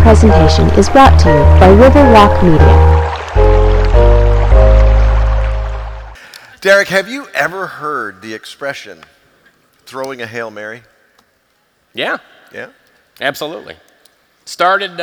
presentation is brought to you by Riverwalk Media. Derek, have you ever heard the expression, throwing a Hail Mary? Yeah. Yeah? Absolutely. Started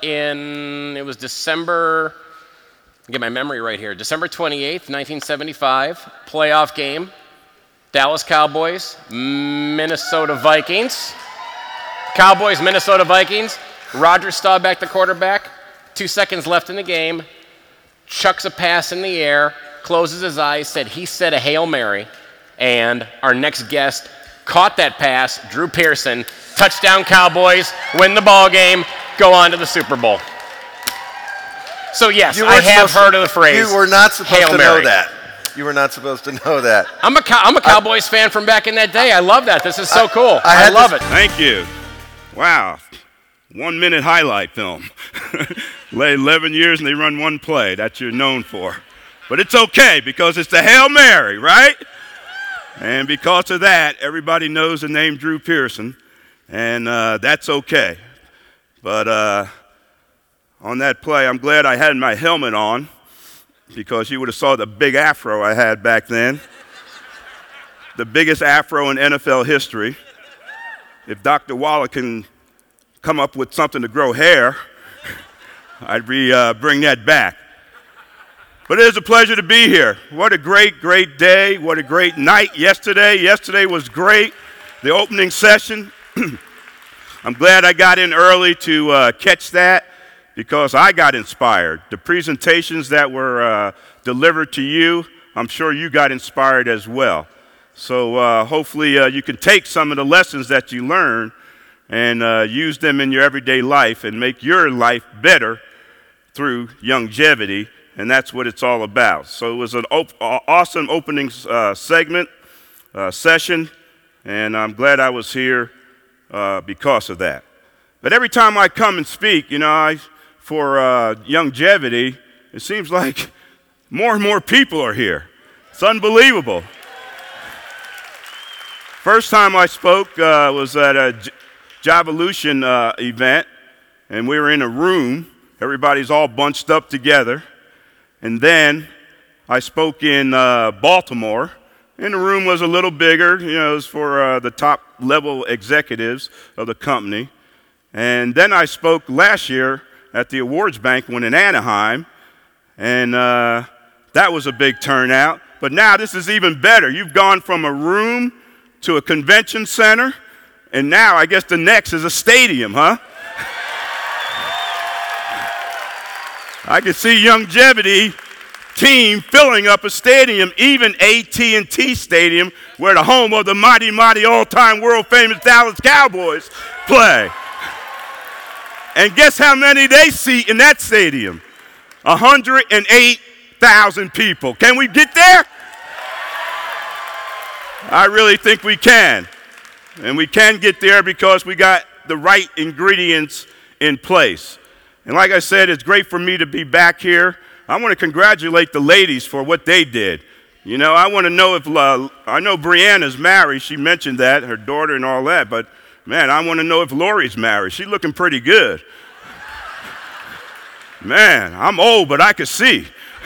it was December, get my memory right here, December 28th, 1975, playoff game, Dallas Cowboys, Minnesota Vikings. Cowboys, Minnesota Vikings. Roger Staubach, the quarterback, 2 seconds left in the game, chucks a pass in the air, closes his eyes, said he said a Hail Mary, and our next guest caught that pass, Drew Pearson, touchdown Cowboys, win the ball game, go on to the Super Bowl. So yes, I have heard of the phrase. You were not supposed Hail to Mary. know that. You were not supposed to know that. I'm a Cowboys fan from back in that day. I love that. This is so cool. I love it. Thank you. Wow. 1 minute highlight film. 11 years and they run one play. That's you're known for. But it's okay because it's the Hail Mary, right? And because of that, everybody knows the name Drew Pearson, and that's okay. But on that play, I'm glad I had my helmet on because you would have saw the big afro I had back then. The biggest afro in NFL history. If Dr. Wallach can come up with something to grow hair, I'd bring that back. But it is a pleasure to be here. What a great, great day. What a great night yesterday. Yesterday was great. The opening session. I'm glad I got in early to catch that because I got inspired. The presentations that were delivered to you, I'm sure you got inspired as well. So hopefully you can take some of the lessons that you learn and use them in your everyday life and make your life better through longevity. And that's what it's all about. So it was an awesome opening session, and I'm glad I was here because of that. But every time I come and speak, for longevity, it seems like more and more people are here. It's unbelievable. First time I spoke was at a Javolution event, and we were in a room. Everybody's all bunched up together. And then I spoke in Baltimore, and the room was a little bigger. It was for the top level executives of the company. And then I spoke last year at the awards banquet in Anaheim, and that was a big turnout. But now this is even better. You've gone from a room to a convention center, and now I guess the next is a stadium, huh? I can see longevity team filling up a stadium, even AT&T Stadium, where the home of the mighty, mighty, all-time world-famous Dallas Cowboys play. And guess how many they seat in that stadium? 108,000 people. Can we get there? I really think we can. And we can get there because we got the right ingredients in place. And like I said, it's great for me to be back here. I want to congratulate the ladies for what they did. I want to know if, I know Brianna's married. She mentioned that, her daughter and all that. But, man, I want to know if Lori's married. She's looking pretty good. Man, I'm old, but I can see.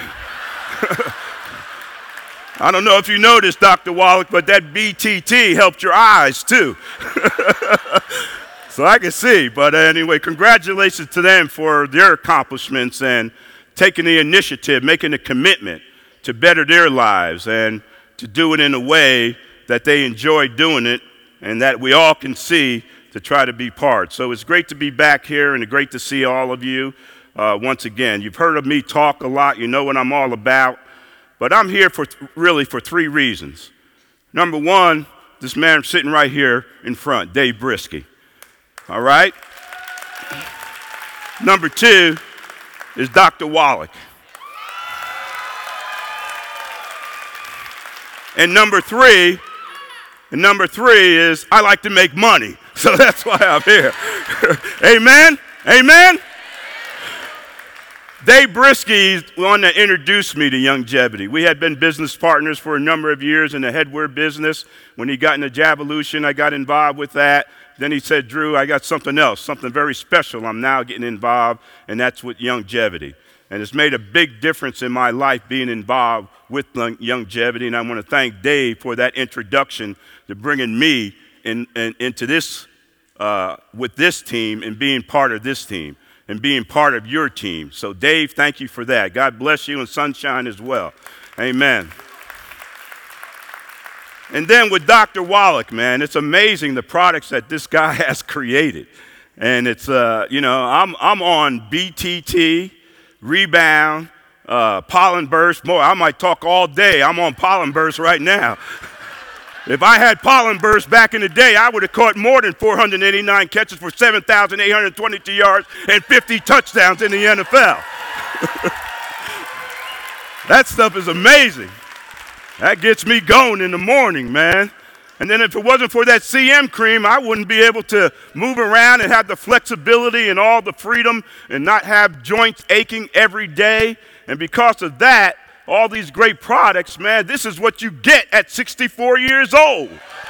I don't know if you noticed, Dr. Wallach, but that BTT helped your eyes, too. So I can see. But anyway, congratulations to them for their accomplishments and taking the initiative, making a commitment to better their lives and to do it in a way that they enjoy doing it and that we all can see to try to be part. So it's great to be back here and great to see all of you once again. You've heard of me talk a lot. You know what I'm all about. But I'm here really for three reasons. Number one, this man sitting right here in front, Dave Brisky. All right? Number two is Dr. Wallach. And number three is I like to make money. So that's why I'm here. Amen? Amen? Dave Brisky is the one that introduced me to Youngevity. We had been business partners for a number of years in the headwear business. When he got into Javolution, I got involved with that. Then he said, Drew, I got something else, something very special I'm now getting involved, and that's with Youngevity. And it's made a big difference in my life being involved with Youngevity, and I want to thank Dave for that introduction to bringing me into this, with this team and being part of this team and being part of your team. So, Dave, thank you for that. God bless you and sunshine as well. Amen. And then with Dr. Wallach, man, it's amazing the products that this guy has created. And it's, I'm on BTT, Rebound, Pollen Burst. More, I might talk all day. I'm on Pollen Burst right now. If I had Pollen Burst back in the day, I would have caught more than 489 catches for 7,822 yards and 50 touchdowns in the NFL. That stuff is amazing. That gets me going in the morning, man. And then if it wasn't for that CM cream, I wouldn't be able to move around and have the flexibility and all the freedom and not have joints aching every day. And because of that, all these great products, man, this is what you get at 64 years old.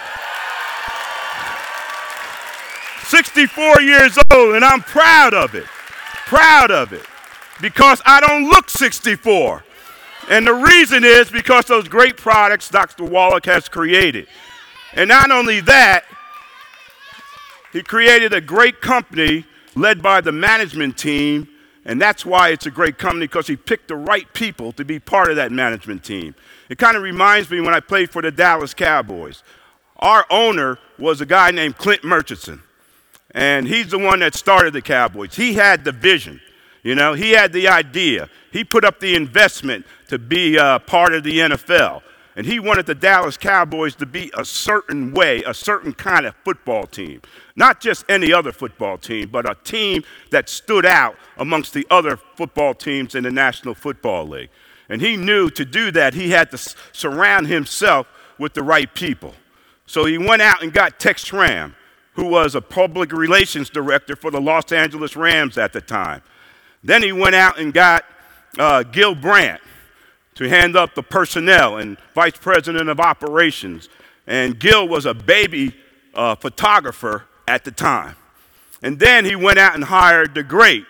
64 years old, and I'm proud of it. Proud of it. Because I don't look 64. And the reason is because those great products Dr. Wallach has created. And not only that, he created a great company led by the management team, and that's why it's a great company, because he picked the right people to be part of that management team. It kind of reminds me when I played for the Dallas Cowboys. Our owner was a guy named Clint Murchison, and he's the one that started the Cowboys. He had the vision. You know, he had the idea. He put up the investment to be part of the NFL. And he wanted the Dallas Cowboys to be a certain way, a certain kind of football team. Not just any other football team, but a team that stood out amongst the other football teams in the National Football League. And he knew to do that, he had to surround himself with the right people. So he went out and got Tex Schramm, who was a public relations director for the Los Angeles Rams at the time. Then he went out and got Gil Brandt to hand up the personnel and vice president of operations. And Gil was a baby photographer at the time. And then he went out and hired the great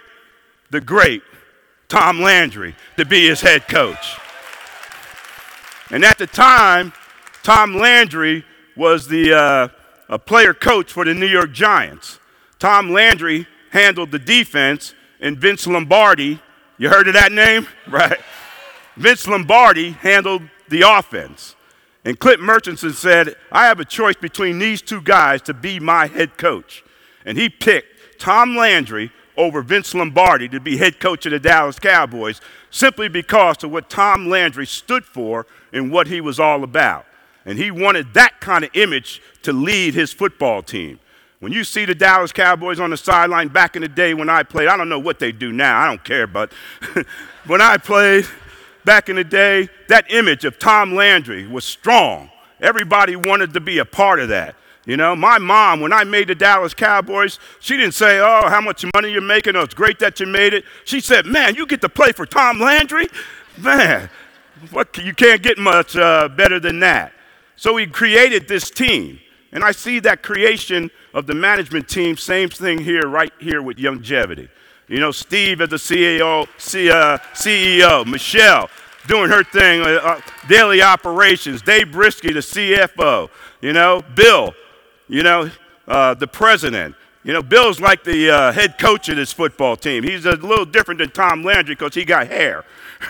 Tom Landry to be his head coach. And at the time, Tom Landry was the player coach for the New York Giants. Tom Landry handled the defense, and Vince Lombardi, you heard of that name? Right. Vince Lombardi handled the offense. And Clint Murchison said, I have a choice between these two guys to be my head coach. And he picked Tom Landry over Vince Lombardi to be head coach of the Dallas Cowboys simply because of what Tom Landry stood for and what he was all about. And he wanted that kind of image to lead his football team. When you see the Dallas Cowboys on the sideline back in the day when I played, I don't know what they do now, I don't care, but when I played back in the day, that image of Tom Landry was strong. Everybody wanted to be a part of that. You know, my mom, when I made the Dallas Cowboys, she didn't say, oh, how much money you're making, oh, it's great that you made it. She said, man, you get to play for Tom Landry? Man, you can't get much better than that. So he created this team. And I see that creation of the management team, same thing here, right here with Youngevity. You know, Steve as the CEO, Michelle doing her thing, daily operations, Dave Brisky, the CFO, you know, Bill, you know, the president. You know, Bill's like the head coach of this football team. He's a little different than Tom Landry because he got hair.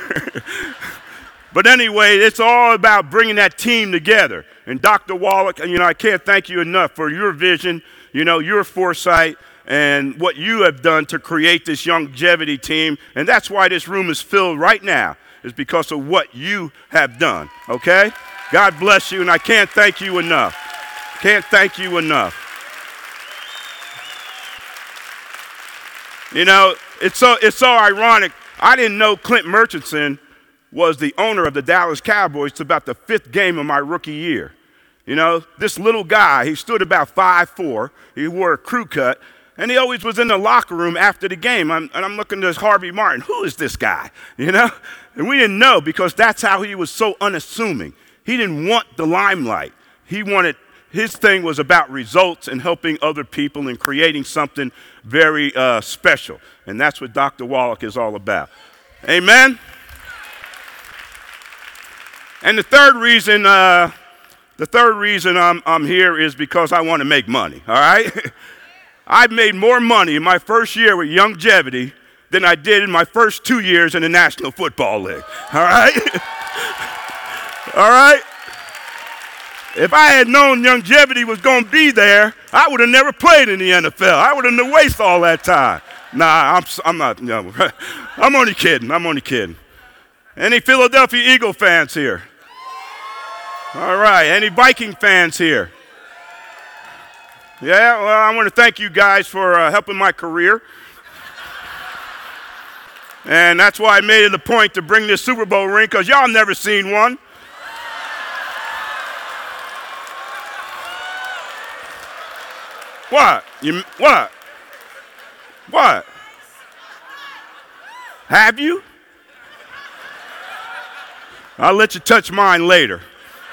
But anyway, it's all about bringing that team together. And Dr. Wallach, you know, I can't thank you enough for your vision, you know, your foresight, and what you have done to create this Youngevity team. And that's why this room is filled right now, is because of what you have done, okay? God bless you, and I can't thank you enough. Can't thank you enough. You know, it's so ironic. I didn't know Clint Murchison was the owner of the Dallas Cowboys to about the 5th game of my rookie year. You know, this little guy, he stood about 5'4", he wore a crew cut, And he always was in the locker room after the game. And I'm looking at Harvey Martin. Who is this guy? You know? And we didn't know because that's how he was so unassuming. He didn't want the limelight. His thing was about results and helping other people and creating something very special. And that's what Dr. Wallach is all about. Amen? And the third reason I'm here is because I want to make money, all right? I've made more money in my first year with Youngevity than I did in my first 2 years in the National Football League, all right? All right? If I had known Youngevity was going to be there, I would have never played in the NFL. I would have wasted all that time. Nah, I'm not. No. I'm only kidding. Any Philadelphia Eagle fans here? All right. Any Viking fans here? Yeah, well, I want to thank you guys for helping my career. And that's why I made it a point to bring this Super Bowl ring, because y'all never seen one. What? What? Have you? I'll let you touch mine later.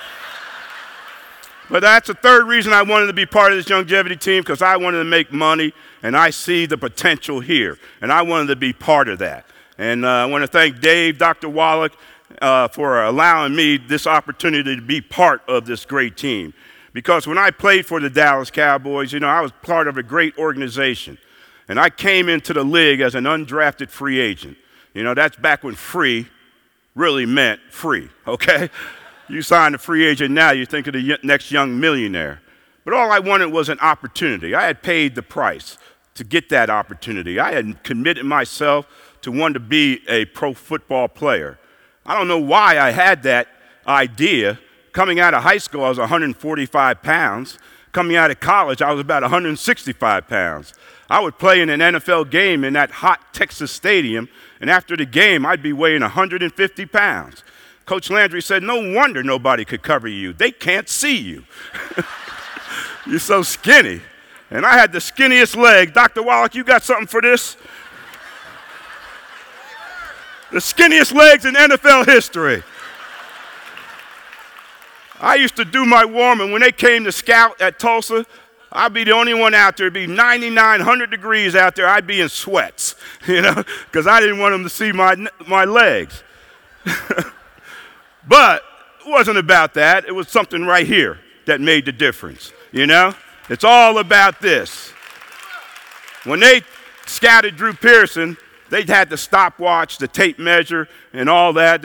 But that's the third reason I wanted to be part of this Youngevity team, because I wanted to make money, and I see the potential here, and I wanted to be part of that. And I want to thank Dave, Dr. Wallach, for allowing me this opportunity to be part of this great team. Because when I played for the Dallas Cowboys, you know, I was part of a great organization. And I came into the league as an undrafted free agent. You know, that's back when free really meant free, okay? You sign a free agent now, you think of the next young millionaire. But all I wanted was an opportunity. I had paid the price to get that opportunity. I had committed myself to want to be a pro football player. I don't know why I had that idea. Coming out of high school, I was 145 pounds. Coming out of college, I was about 165 pounds. I would play in an NFL game in that hot Texas stadium, and after the game, I'd be weighing 150 pounds. Coach Landry said, no wonder nobody could cover you. They can't see you. You're so skinny. And I had the skinniest leg. Dr. Wallach, you got something for this? The skinniest legs in NFL history. I used to do my warming. When they came to scout at Tulsa, I'd be the only one out there. It'd be 99, 100 degrees out there. I'd be in sweats, you know, because I didn't want them to see my legs. But it wasn't about that. It was something right here that made the difference, you know. It's all about this. When they scouted Drew Pearson, they had the stopwatch, the tape measure, and all that.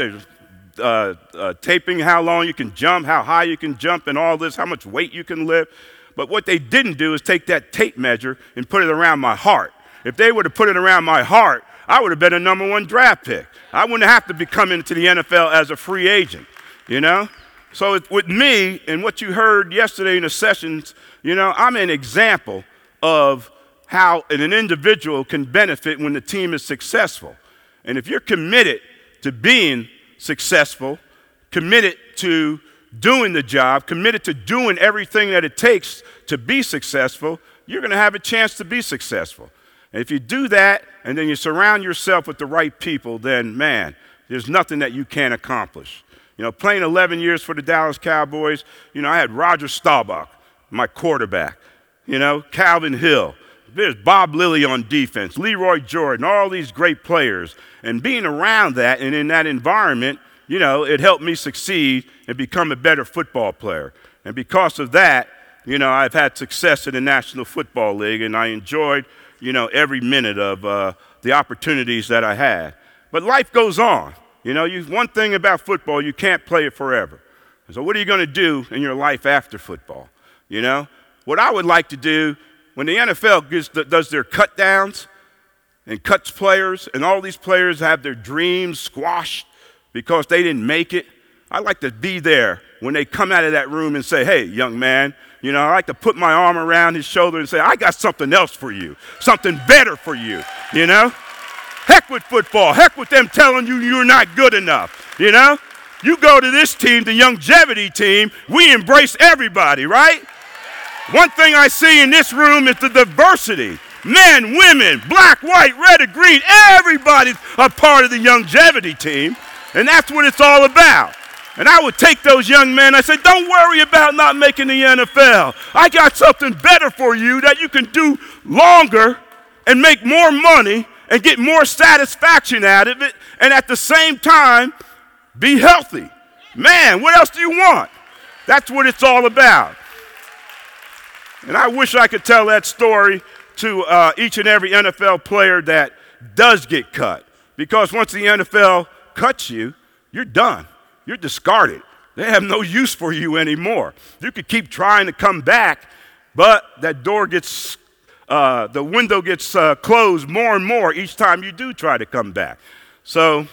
Taping how long you can jump, how high you can jump, and all this, how much weight you can lift. But what they didn't do is take that tape measure and put it around my heart. If they would have put it around my heart, I would have been a #1 draft pick. I wouldn't have to be coming into the NFL as a free agent, you know? So with me and what you heard yesterday in the sessions, you know, I'm an example of how an individual can benefit when the team is successful. And if you're committed to being successful, committed to doing the job, committed to doing everything that it takes to be successful, you're going to have a chance to be successful. And if you do that and then you surround yourself with the right people, then, man, there's nothing that you can't accomplish. You know, playing 11 years for the Dallas Cowboys, you know, I had Roger Staubach, my quarterback, you know, Calvin Hill. There's Bob Lilly on defense, Leroy Jordan, all these great players. And being around that and in that environment, you know, it helped me succeed and become a better football player. And because of that, you know, I've had success in the National Football League, and I enjoyed, you know, every minute of the opportunities that I had. But life goes on. You know, one thing about football, you can't play it forever. So what are you going to do in your life after football? You know, what I would like to do when the NFL does their cut downs and cuts players, and all these players have their dreams squashed because they didn't make it, I'd like to be there when they come out of that room and say, hey, young man, you know, I like to put my arm around his shoulder and say, I got something else for you, something better for you, you know? Heck with football. Heck with them telling you you're not good enough, you know? You go to this team, the Youngevity team, we embrace everybody, right? One thing I see in this room is the diversity. Men, women, black, white, red, or green, everybody's a part of the longevity team, and that's what it's all about. And I would take those young men, I said, don't worry about not making the NFL. I got something better for you that you can do longer and make more money and get more satisfaction out of it, and at the same time, be healthy. Man, what else do you want? That's what it's all about. And I wish I could tell that story to each and every NFL player that does get cut. Because once the NFL cuts you, you're done. You're discarded. They have no use for you anymore. You could keep trying to come back, but that door gets, the window gets closed more and more each time you do try to come back. So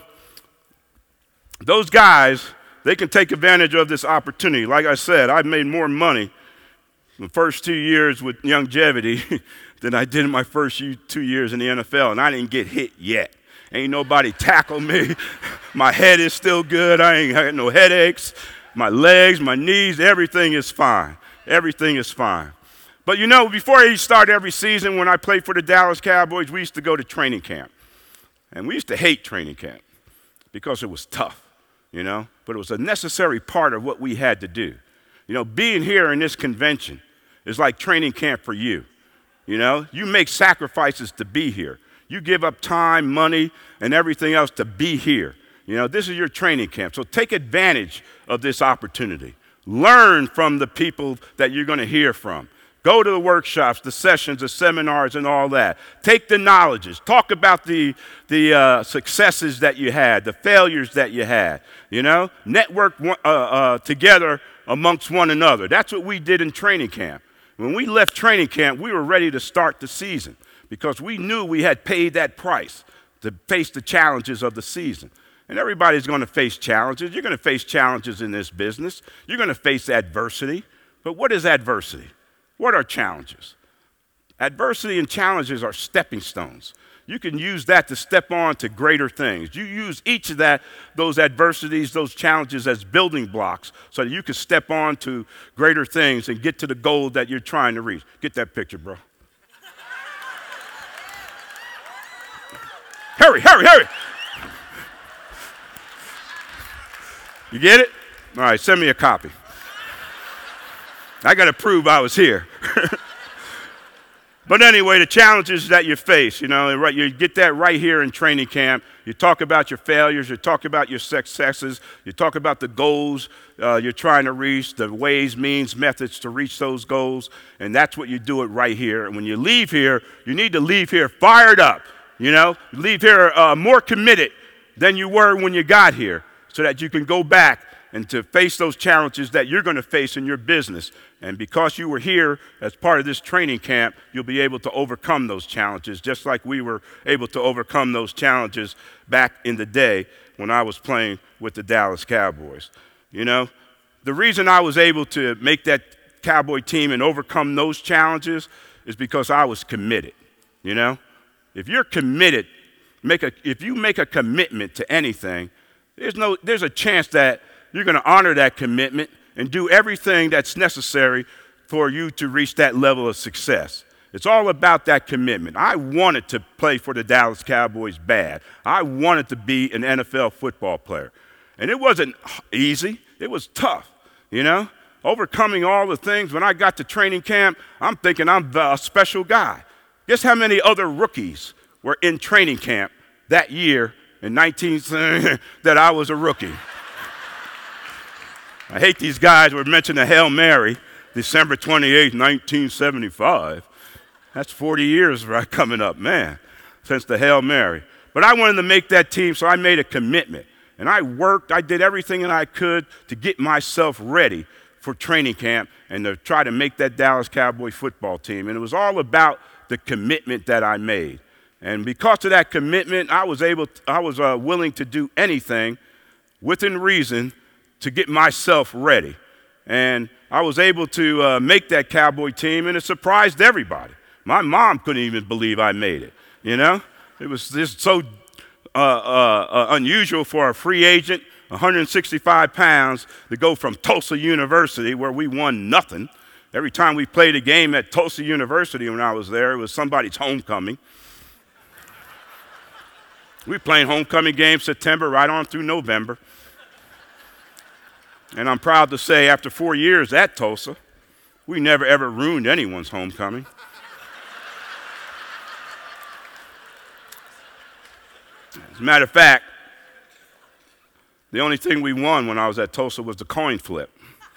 those guys, they can take advantage of this opportunity. Like I said, I've made more money in the first 2 years with longevity than I did in my first 2 years in the NFL, and I didn't get hit yet. Ain't nobody tackle me. My head is still good. I ain't had no headaches. My legs, my knees, everything is fine. Everything is fine. But you know, before I start every season, when I played for the Dallas Cowboys, we used to go to training camp. And we used to hate training camp because it was tough, you know. But it was a necessary part of what we had to do. You know, being here in this convention is like training camp for you. You know, you make sacrifices to be here. You give up time, money, and everything else to be here. You know, this is your training camp. So take advantage of this opportunity. Learn from the people that you're going to hear from. Go to the workshops, the sessions, the seminars, and all that. Take the knowledges. Talk about the successes that you had, the failures that you had. You know, network together amongst one another. That's what we did in training camp. When we left training camp, we were ready to start the season because we knew we had paid that price to face the challenges of the season. And everybody's going to face challenges. You're going to face challenges in this business. You're going to face adversity. But what is adversity? What are challenges? Adversity and challenges are stepping stones. You can use that to step on to greater things. You use each of those adversities, those challenges as building blocks so that you can step on to greater things and get to the goal that you're trying to reach. Get that picture, bro. Hurry, hurry, hurry. You get it? All right, send me a copy. I got to prove I was here. But anyway, the challenges that you face, you know, you get that right here in training camp. You talk about your failures. You talk about your successes. You talk about the goals you're trying to reach, the ways, means, methods to reach those goals. And that's what you do it right here. And when you leave here, you need to leave here fired up, you know. Leave here more committed than you were when you got here so that you can go back and to face those challenges that you're going to face in your business. And because you were here as part of this training camp, you'll be able to overcome those challenges, just like we were able to overcome those challenges back in the day when I was playing with the Dallas Cowboys. You know, the reason I was able to make that Cowboy team and overcome those challenges is because I was committed, you know. If you're committed, if you make a commitment to anything, there's a chance that you're going to honor that commitment and do everything that's necessary for you to reach that level of success. It's all about that commitment. I wanted to play for the Dallas Cowboys bad. I wanted to be an NFL football player. And it wasn't easy. It was tough, you know. Overcoming all the things. When I got to training camp, I'm thinking I'm a special guy. Guess how many other rookies were in training camp that year in that I was a rookie? I hate these guys who mentioned the Hail Mary, December 28, 1975. That's 40 years right coming up, man, since the Hail Mary. But I wanted to make that team, so I made a commitment. And I worked, I did everything that I could to get myself ready for training camp and to try to make that Dallas Cowboy football team. And it was all about the commitment that I made. And because of that commitment, I was willing to do anything within reason to get myself ready. And I was able to make that Cowboy team, and it surprised everybody. My mom couldn't even believe I made it, you know? It was just so unusual for a free agent, 165 pounds, to go from Tulsa University, where we won nothing, Every time we played a game at Tulsa University when I was there, it was somebody's homecoming. We were playing homecoming games September right on through November. And I'm proud to say after 4 years at Tulsa, we never ever ruined anyone's homecoming. As a matter of fact, the only thing we won when I was at Tulsa was the coin flip.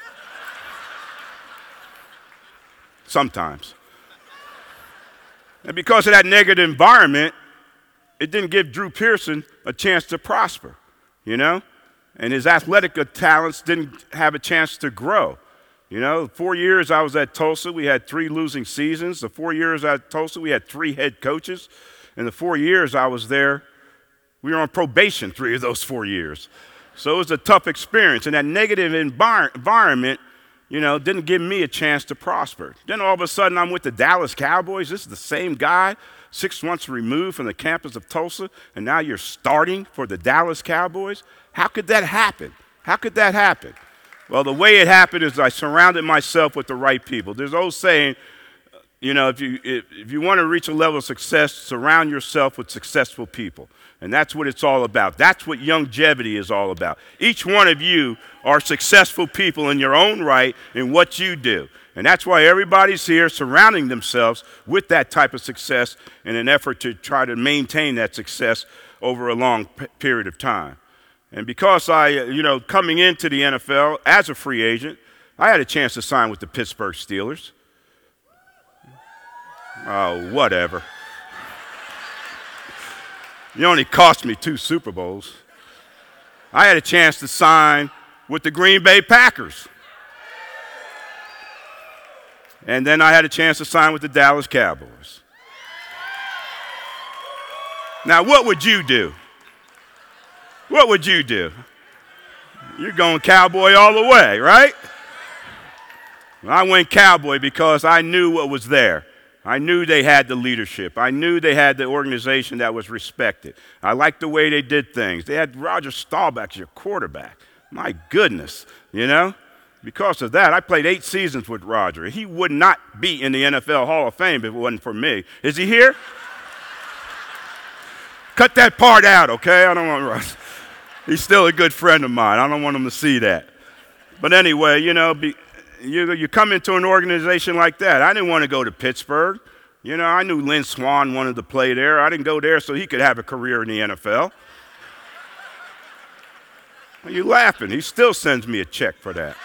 Sometimes. And because of that negative environment, it didn't give Drew Pearson a chance to prosper, you know? And his athletic talents didn't have a chance to grow. You know, 4 years I was at Tulsa, we had 3 losing seasons. The 4 years at Tulsa, we had 3 head coaches. In the 4 years I was there, we were on probation 3 of those 4 years. So it was a tough experience. And that negative environment, you know, didn't give me a chance to prosper. Then all of a sudden I'm with the Dallas Cowboys. This is the same guy, 6 months removed from the campus of Tulsa, and now you're starting for the Dallas Cowboys? How could that happen? How could that happen? Well, the way it happened is I surrounded myself with the right people. There's an old saying, you know, if you want to reach a level of success, surround yourself with successful people. And that's what it's all about. That's what Youngevity is all about. Each one of you are successful people in your own right in what you do. And that's why everybody's here surrounding themselves with that type of success in an effort to try to maintain that success over a long period of time. And because coming into the NFL as a free agent, I had a chance to sign with the Pittsburgh Steelers. Oh, whatever. It only cost me 2 Super Bowls. I had a chance to sign with the Green Bay Packers. And then I had a chance to sign with the Dallas Cowboys. Now, what would you do? What would you do? You're going Cowboy all the way, right? I went Cowboy because I knew what was there. I knew they had the leadership. I knew they had the organization that was respected. I liked the way they did things. They had Roger Staubach as your quarterback. My goodness, you know? Because of that, I played 8 seasons with Roger. He would not be in the NFL Hall of Fame if it wasn't for me. Is he here? Cut that part out, okay? I don't want Roger. He's still a good friend of mine. I don't want him to see that. But anyway, you know, you come into an organization like that. I didn't want to go to Pittsburgh. You know, I knew Lynn Swann wanted to play there. I didn't go there so he could have a career in the NFL. Are you laughing? He still sends me a check for that.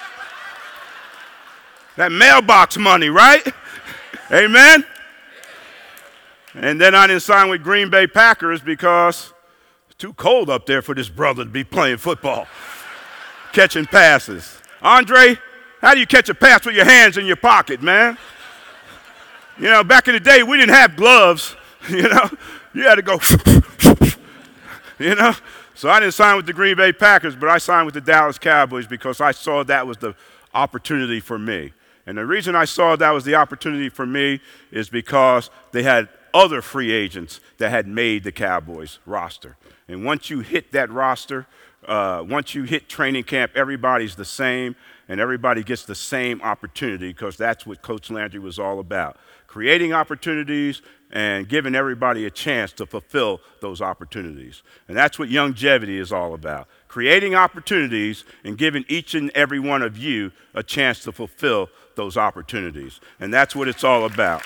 That mailbox money, right? Amen? And then I didn't sign with Green Bay Packers because it's too cold up there for this brother to be playing football, catching passes. Andre, how do you catch a pass with your hands in your pocket, man? You know, back in the day, we didn't have gloves, you know. You had to go, you know. So I didn't sign with the Green Bay Packers, but I signed with the Dallas Cowboys because I saw that was the opportunity for me. And the reason I saw that was the opportunity for me is because they had other free agents that had made the Cowboys roster. And once you hit that roster, once you hit training camp, everybody's the same, and everybody gets the same opportunity because that's what Coach Landry was all about, creating opportunities and giving everybody a chance to fulfill those opportunities. And that's what Youngevity is all about, creating opportunities and giving each and every one of you a chance to fulfill those opportunities. And that's what it's all about.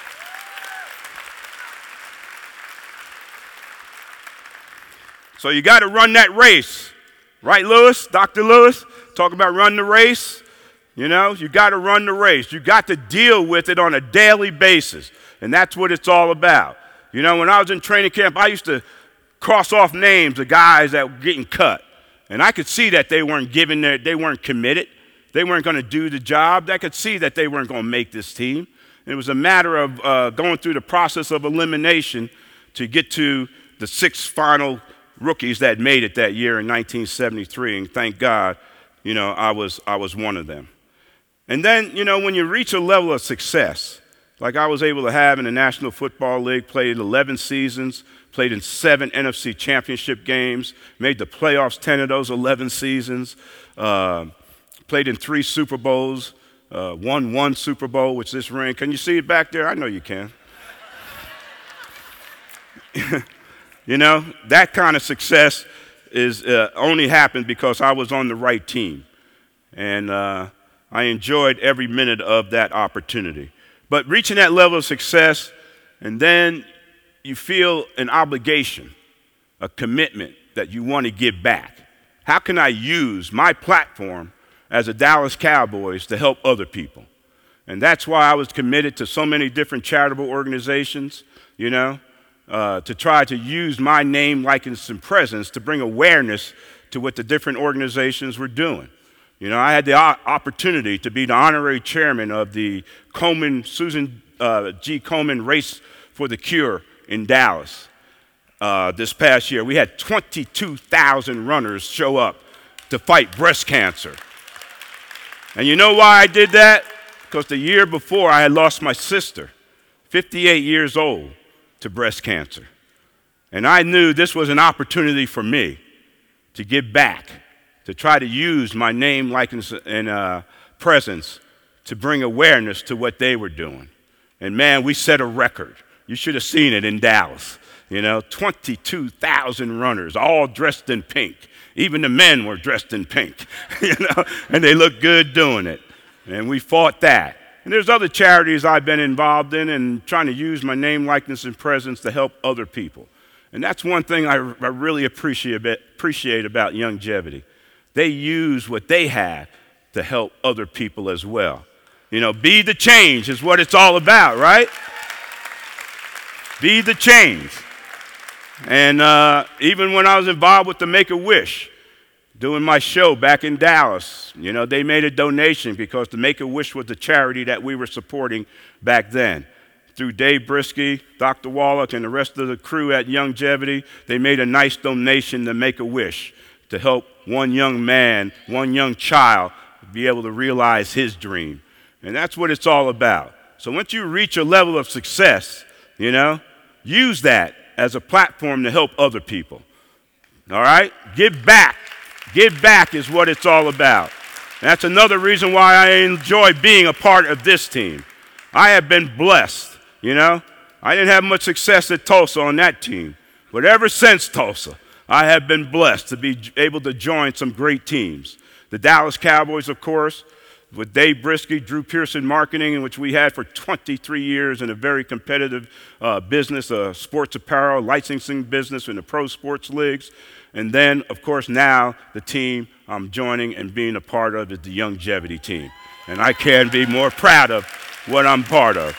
So you got to run that race. Right, Lewis? Dr. Lewis? Talk about run the race. You know, you got to run the race. You got to deal with it on a daily basis. And that's what it's all about. You know, when I was in training camp, I used to cross off names of guys that were getting cut. And I could see that they weren't they weren't committed. They weren't going to do the job. I could see that they weren't going to make this team. And it was a matter of going through the process of elimination to get to the 6 final rookies that made it that year in 1973, and thank God, you know, I was one of them. And then, you know, when you reach a level of success, like I was able to have in the National Football League, played 11 seasons, played in 7 NFC championship games, made the playoffs 10 of those 11 seasons, played in 3 Super Bowls, won one Super Bowl with this ring. Can you see it back there? I know you can. You know, that kind of success is only happened because I was on the right team. And I enjoyed every minute of that opportunity. But reaching that level of success, and then you feel an obligation, a commitment that you want to give back. How can I use my platform as a Dallas Cowboys to help other people? And that's why I was committed to so many different charitable organizations, you know, to try to use my name, likeness, and presence to bring awareness to what the different organizations were doing. You know, I had the opportunity to be the honorary chairman of the Susan G. Komen Race for the Cure in Dallas this past year. We had 22,000 runners show up to fight breast cancer. And you know why I did that? Because the year before I had lost my sister, 58 years old, to breast cancer. And I knew this was an opportunity for me to give back, to try to use my name, likeness, and presence to bring awareness to what they were doing. And man, we set a record. You should have seen it in Dallas. You know, 22,000 runners, all dressed in pink. Even the men were dressed in pink, you know, and they looked good doing it. And we fought that. And there's other charities I've been involved in and trying to use my name, likeness, and presence to help other people. And that's one thing I really appreciate about Youngevity. They use what they have to help other people as well. You know, be the change is what it's all about, right? Be the change. And even when I was involved with the Make-A-Wish, doing my show back in Dallas, you know, they made a donation because the Make-A-Wish was the charity that we were supporting back then. Through Dave Brisky, Dr. Wallach, and the rest of the crew at Youngevity, they made a nice donation to Make-A-Wish to help one young man, one young child be able to realize his dream. And that's what it's all about. So once you reach a level of success, you know, use that as a platform to help other people. All right? Give back. Give back is what it's all about. And that's another reason why I enjoy being a part of this team. I have been blessed, you know. I didn't have much success at Tulsa on that team. But ever since Tulsa, I have been blessed to be able to join some great teams. The Dallas Cowboys, of course, with Dave Brisky, Drew Pearson Marketing, in which we had for 23 years in a very competitive business, sports apparel, licensing business in the pro sports leagues. And then, of course, now the team I'm joining and being a part of is the Youngevity team. And I can't be more proud of what I'm part of.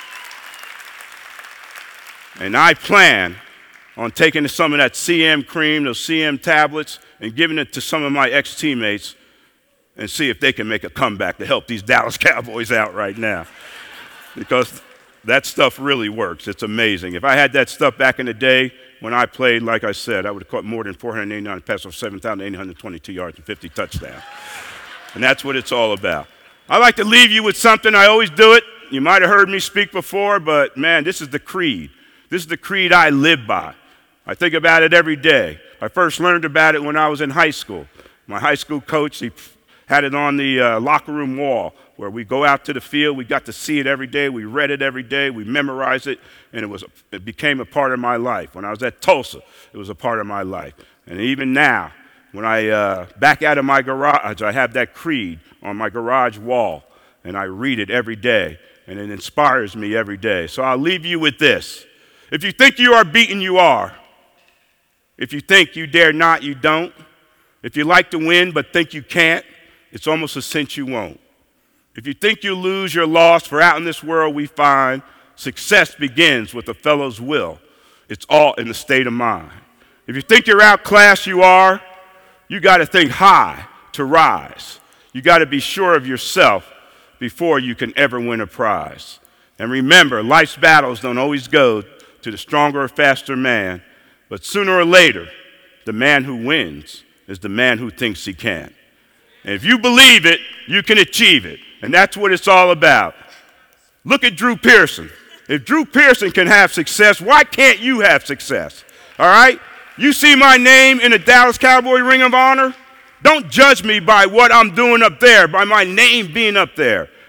And I plan on taking some of that CM cream, those CM tablets, and giving it to some of my ex-teammates and see if they can make a comeback to help these Dallas Cowboys out right now. Because that stuff really works. It's amazing. If I had that stuff back in the day when I played, like I said, I would have caught more than 489 passes, 7,822 yards, and 50 touchdowns. And that's what it's all about. I like to leave you with something. I always do it. You might have heard me speak before, but man, this is the creed. This is the creed I live by. I think about it every day. I first learned about it when I was in high school. My high school coach, he had it on the locker room wall where we go out to the field. We got to see it every day. We read it every day. We memorized it, and it became a part of my life. When I was at Tulsa, it was a part of my life. And even now, when I back out of my garage, I have that creed on my garage wall, and I read it every day, and it inspires me every day. So I'll leave you with this. If you think you are beaten, you are. If you think you dare not, you don't. If you like to win but think you can't, it's almost a cinch you won't. If you think you lose, you're lost, for out in this world we find success begins with a fellow's will. It's all in the state of mind. If you think you're outclassed, you are. You got to think high to rise. You got to be sure of yourself before you can ever win a prize. And remember, life's battles don't always go to the stronger or faster man, but sooner or later, the man who wins is the man who thinks he can. And if you believe it, you can achieve it. And that's what it's all about. Look at Drew Pearson. If Drew Pearson can have success, why can't you have success? All right? You see my name in the Dallas Cowboy Ring of Honor? Don't judge me by what I'm doing up there, by my name being up there.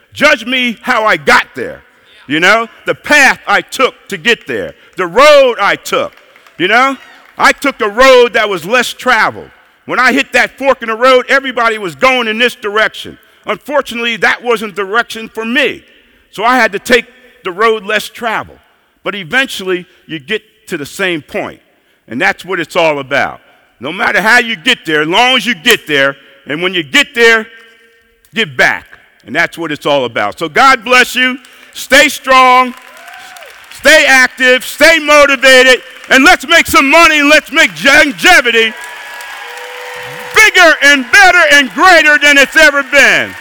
Judge me how I got there. You know, the path I took to get there, the road I took. You know, I took a road that was less traveled. When I hit that fork in the road, everybody was going in this direction. Unfortunately, that wasn't the direction for me. So I had to take the road less traveled. But eventually, you get to the same point. And that's what it's all about. No matter how you get there, as long as you get there, and when you get there, give back. And that's what it's all about. So God bless you. Stay strong. Stay active. Stay motivated. And let's make some money. Let's make longevity bigger and better and greater than it's ever been.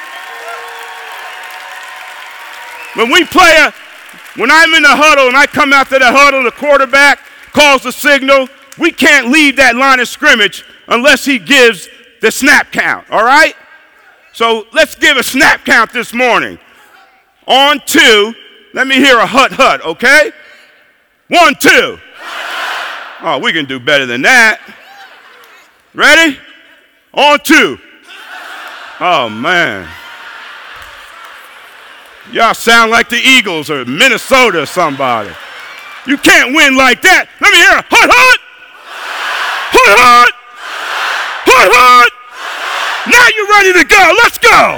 When I'm in the huddle and I come out to the huddle, the quarterback calls the signal, we can't leave that line of scrimmage unless he gives the snap count, all right? So let's give a snap count this morning. On 2, let me hear a hut, okay? 1, 2. Oh, we can do better than that. Ready? On 2. Oh, man. Y'all sound like the Eagles or Minnesota or somebody. You can't win like that. Let me hear a hut. Hut. Now you're ready to go. Let's go.